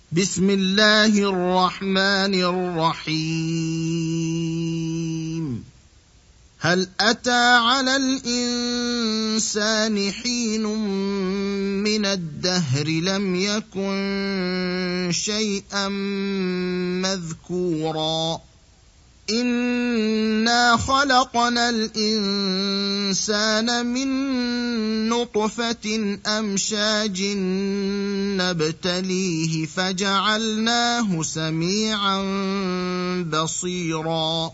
بسم الله الرحمن الرحيم. هل أتى على الإنسان حين من الدهر لم يكن شيئا مذكورا إنا خلقنا الإنسان من نطفة أمشاج نبتليه فجعلناه سميعا بصيرا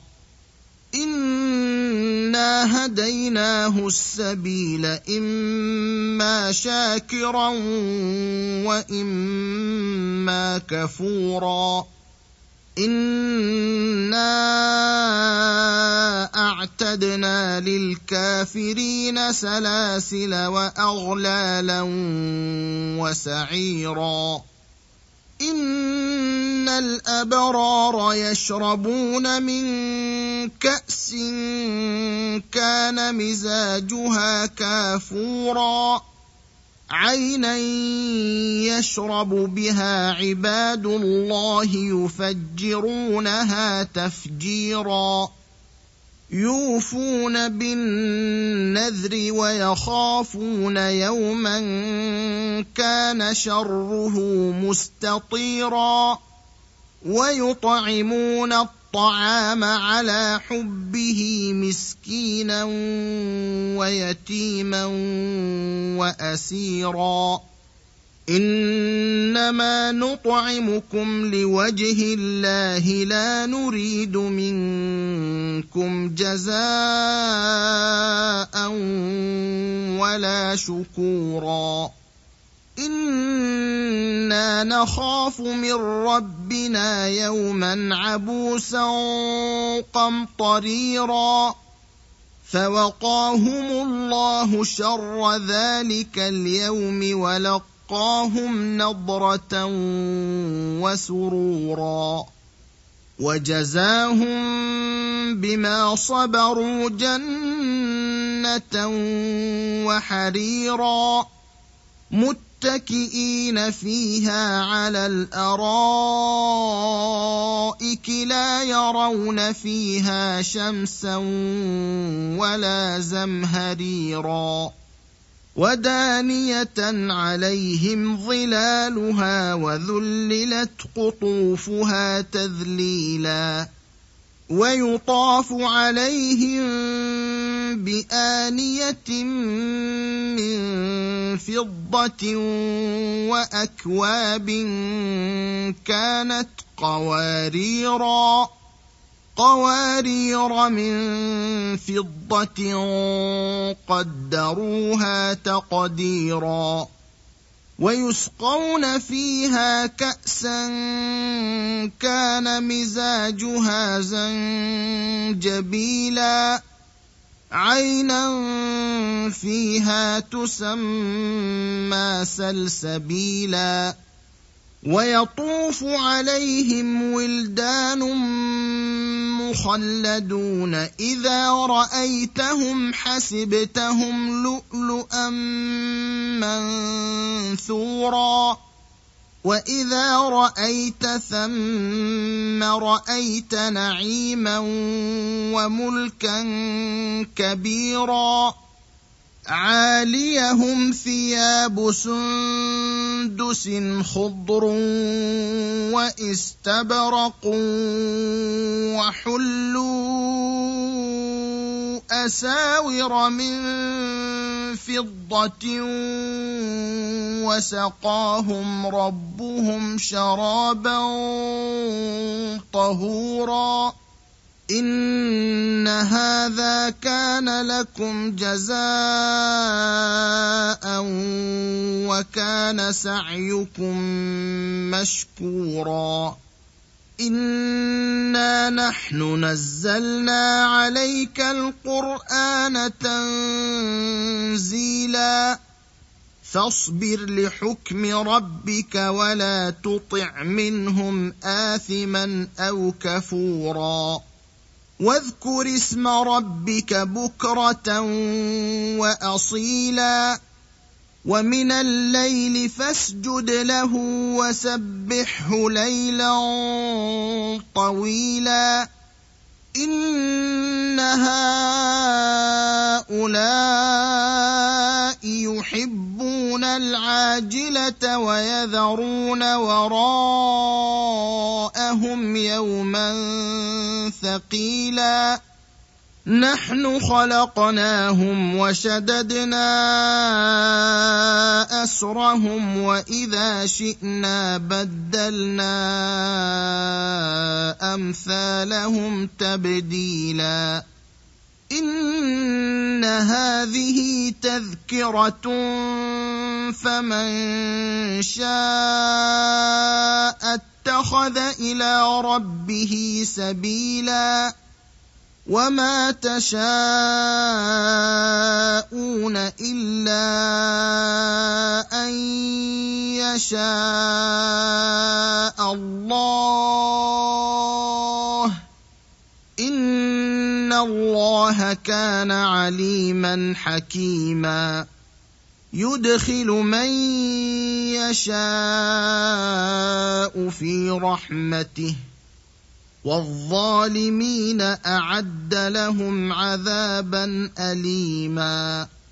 إنا هديناه السبيل إما شاكرا وإما كفورا إنا أعتدنا للكافرين سلاسل وأغلالا وسعيرا إن الأبرار يشربون من كأس كان مزاجها كافورا عينا يشرب بها عباد الله يفجرونها تفجيرا يوفون بالنذر ويخافون يوما كان شره مستطيرا ويطعمون الطعام على حبه مسكينا ويتيما وأسيرا إنما نطعمكم لوجه الله لا نريد منكم جزاء ولا شكورا إنا نخاف من ربنا يوما عبوسا قمطريرا فوقاهم الله شر ذلك اليوم ولقاهم نضرة وسرورا وجزاهم بما صبروا جنة وحريرا متكئين فيها على الأرائك لا يرون فيها شمسا ولا زمهريرا ودانية عليهم ظلالها وذللت قطوفها تذليلا ويطاف عليهم بآنية من فضة وأكواب كانت قوارير من فضة قدروها تقديرا ويسقون فيها كأسا كان مزاجها زنجبيلا عينا فيها تسمى سلسبيلا ويطوف عليهم ولدان مخلدون إذا رأيتهم حسبتهم لؤلؤا منثورا وإذا رأيت ثم رأيت نعيما وملكا كبيرا عاليهم ثياب سندس خضر واستبرق وحلوا أساور من فضة وسقاهم ربهم شرابا طهورا إن هذا كان لكم جزاء وكان سعيكم مشكورا إنا نحن نزلنا عليك القرآن تنزيلا فاصبر لحكم ربك ولا تطع منهم آثما أو كفورا واذكر اسم ربك بكرة وأصيلا ومن الليل فاسجد له وسبحه ليلا طويلا إن هؤلاء يحبون العاجلة ويذرون وراءهم يوما ثقيلا نحن خلقناهم وشددنا أسرهم وإذا شئنا بدلنا أمثالهم تبديلا إن هذه تذكرة فمن شاء اتخذ إلى ربه سبيلا وما تشاءون إلا أن يشاء الله إن الله كان عليما حكيما يدخل من يشاء في رحمته والظالمين أعد لهم عذابا أليما